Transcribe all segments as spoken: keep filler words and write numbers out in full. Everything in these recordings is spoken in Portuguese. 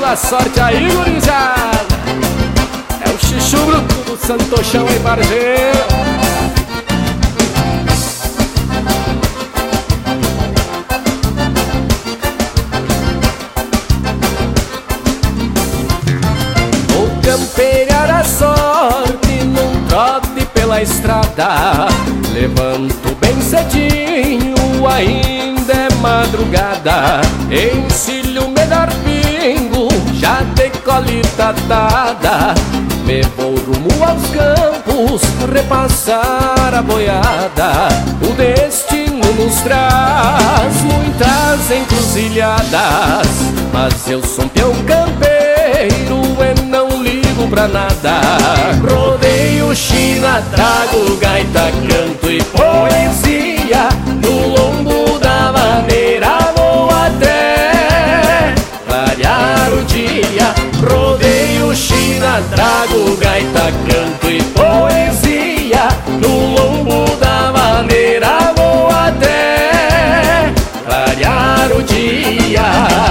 da sorte aí, gurizada. É o Chuchu Bruto do Santochão, hein, parceiro? Vou campear a sorte num trote pela estrada. Levanto bem cedinho, ainda é madrugada. Encilho o melhor pingo, já de colita dada. Me vou rumo aos campos, repassar a boiada. O destino nos traz muitas encruzilhadas, mas eu sou um peão campeiro e não ligo pra nada. Rodeio China, trago gaita, canto e poesia. No lombo da maneira vou até clarear o dia. Rodeio China, trago gaita, canto e poesia. No lombo da maneira vou até clarear o dia.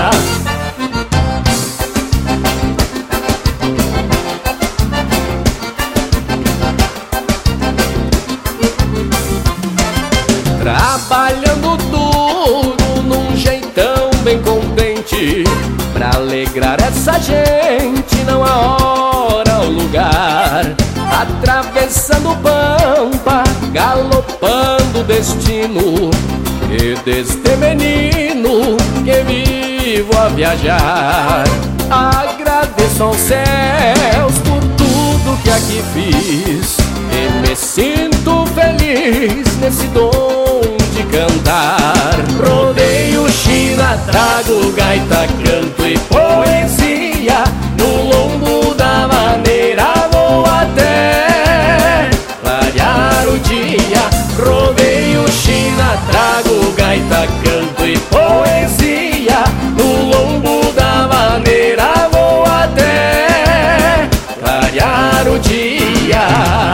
Trabalhando duro num jeitão bem contente, pra alegrar essa gente não há hora ou lugar. Atravessando pampa, galopando o destino, e deste menino que vivo a viajar. Agradeço aos céus por tudo que aqui fiz, e me sinto feliz nesse dom de cantar. Rodeio China, trago gaita, canto e poesia. No lombo da maneira vou até clarear o dia. Rodeio China, trago gaita, canto e poesia. No lombo da maneira vou até clarear o dia.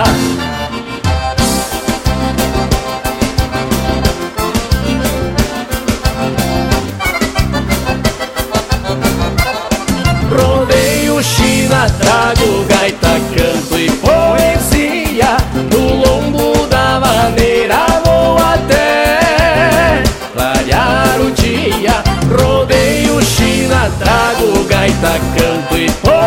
Rodeio China, trago gaita, canto e poesia. No lombo da maneira vou até clarear o dia. Rodeio China, trago gaita, canto e poesia.